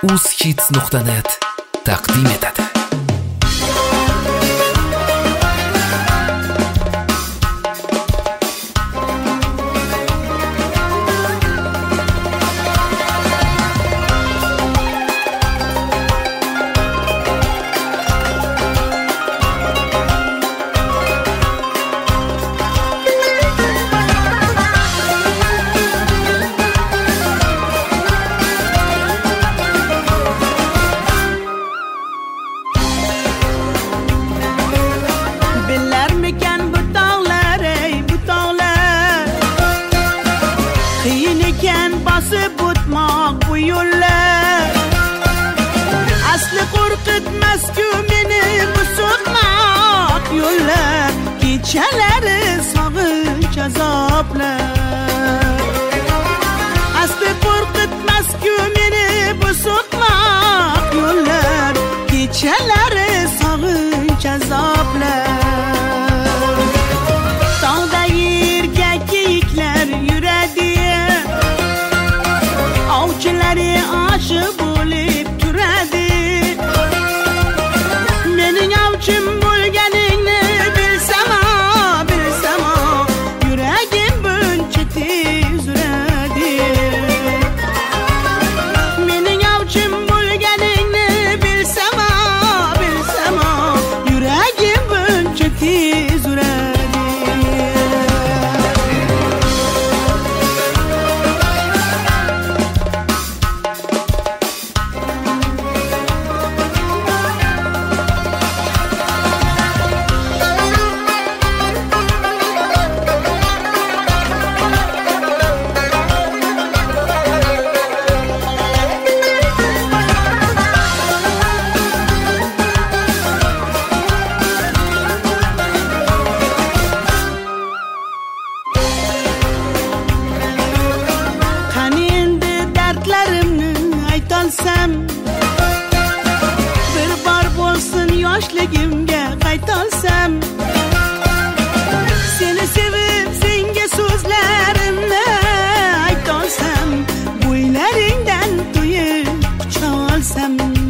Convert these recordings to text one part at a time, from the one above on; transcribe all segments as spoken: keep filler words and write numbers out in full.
uzhits nuqta net taqdim etadi. Basıp o'tmoq bu yo'llar asli qo'rqitmas-ku meni bu so'qmoq yo'llar kechalari sog'inch azoblar asli qo'rqitmas-ku meni bu so'qmoq yo'llar kechalari sog'inch azoblar tog'da yerga kiyiklar yuradi ovchilari oshiq bo'lib turadi mening ovchim bo'lganingni bilsam-o bilsam-o yuragim buncha tez uradi mening ovchim bo'lganingni bilsam-o bilsam-o yuragim buncha tez uradi bir bor bo'lsin yoshligimga qaytolsam seni sevib senga so'zlarimni aytolsam bo'ylaringdan to'yib quchoq olsam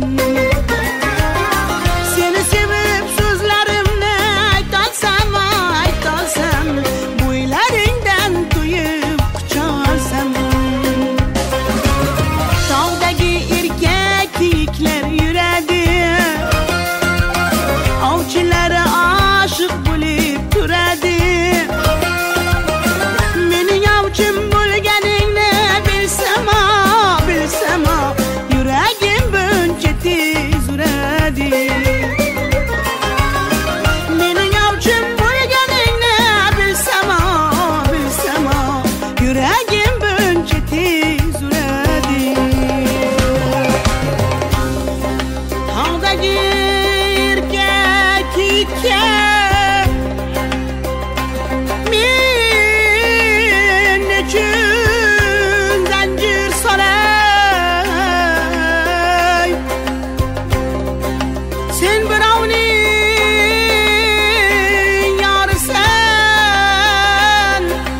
seni sevib so'zlarimni aytolsam aytolsam bo'ylaringdan to'yib quchoq olsam tog'dagi kiyiklar yuradi ovchilari oshiq bo'lib turadi mening ovchim bo'lganingni bilsam-o bilsam-o yuragim buncha tez uradi mening ovchim bo'lganingni bilsam-o bilsam-o yuragim buncha tez uradi men nechun zanjir solay sen birovning yorisan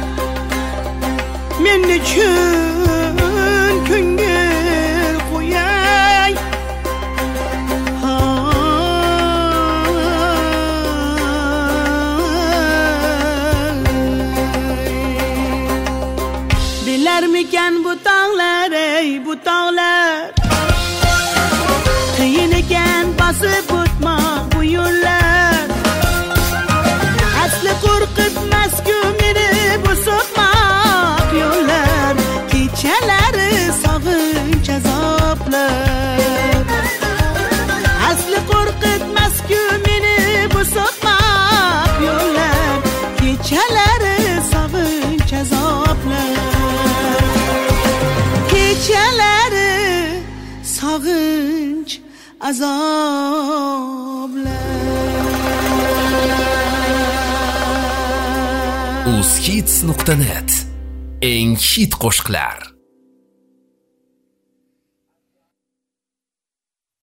men nechun ko'ngil qo'yay bilarmikan bu tog'lar ey bu tog'lar qiyin ekan bosib o'tmoq bu yo'llar asli qo'rqitmas-ku meni bu so'qmoq yo'llar kechalari sog'inch azoblar asli qo'rqitmas-ku meni bu so'qmoq yo'llar kechalari sog'inch azoblar kechalari sog'inch azoblar uzhits nuqta net eng hit qo'shiqlar.